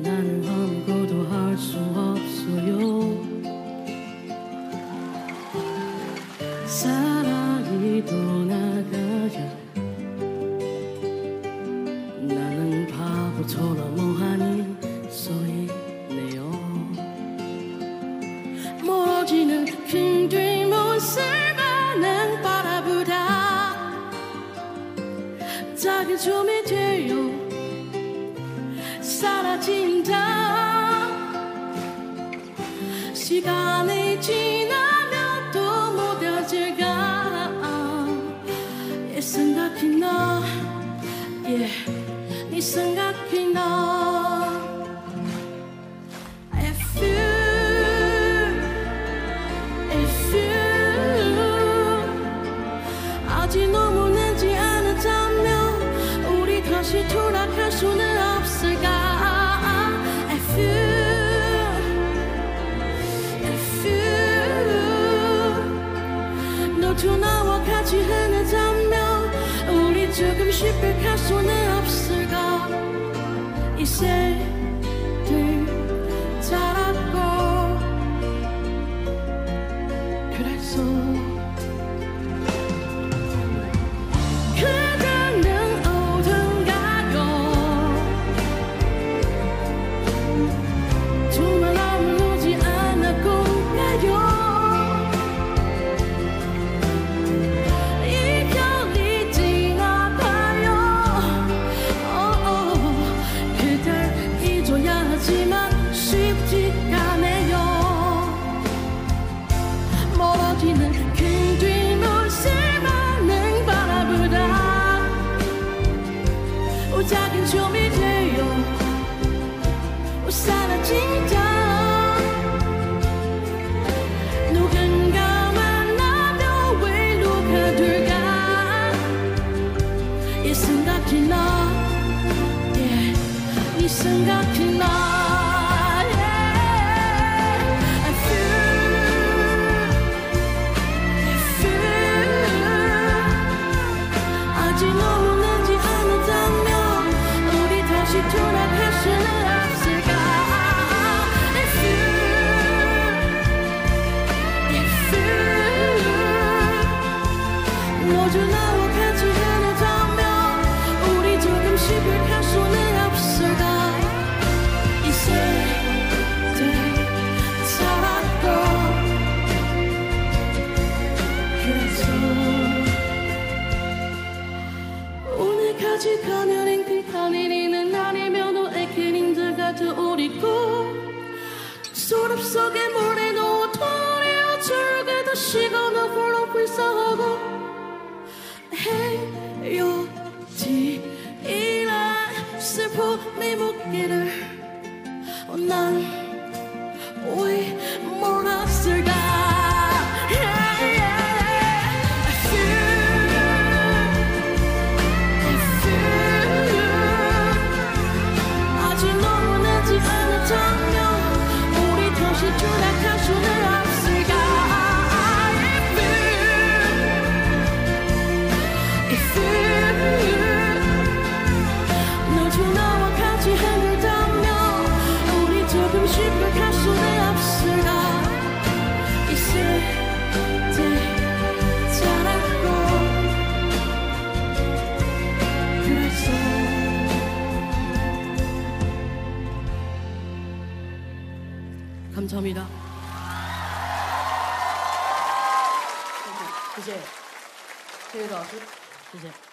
나는 아무것도 할 수 없어요. 사랑이 떠나가야 나는 바보처럼 멍하니 서있네요. 멀어지는 큰 뒷모습만은 바라보다 작은 숨이 되어 사라진다. 시간이 지나면 또 무뎌질까. 이 생각이 나, 네 생각이 나. If you 아직 너무나지 않았다면 우리 다시 돌아갈 수는 없을까. If you 너도 나와 같이 하나다면 우리 조금씩 뺄 수는 없을까. 이제 자랐고 그래서 그대는 어딘가요. 정말 아무렇지 않을 건가요. 이 별이 지나가요. 그댈 잊어야 하지만 쉽지가 않네요. 멀어지는 그 뒷모습만은 바라보다 작은 좀이 되어 사라진다. 누군가 만나면 외로가 될까. 이 생각이 나, 이 생각이 나. 아직 너무나지 않았다면 우리 다시 돌아갈 수는 없을까. If you 너도 나와 같이 하나다면 우리 조금씩 갈 수는 없을까. 이제 살았고 그래서 오늘까지 가면 행복한 일이는 아니면 애긴 힘들 같은 우리 꿈 소름 속에 물에 넣어 돌려 줄게 다시거나 홀로 불쌍하고 헤어지이란 슬픔의 무게를 난 왜 몰랐을까. 아직 너무나지 않았다면 우리 다시 돌아갈 수는 없을까. If you 너도 나와 같이 하늘다면 우리 조금씩 갈 수는 없을까. 이제 자랐고 그래서 감사합니다.谢谢，谢谢老师，谢谢。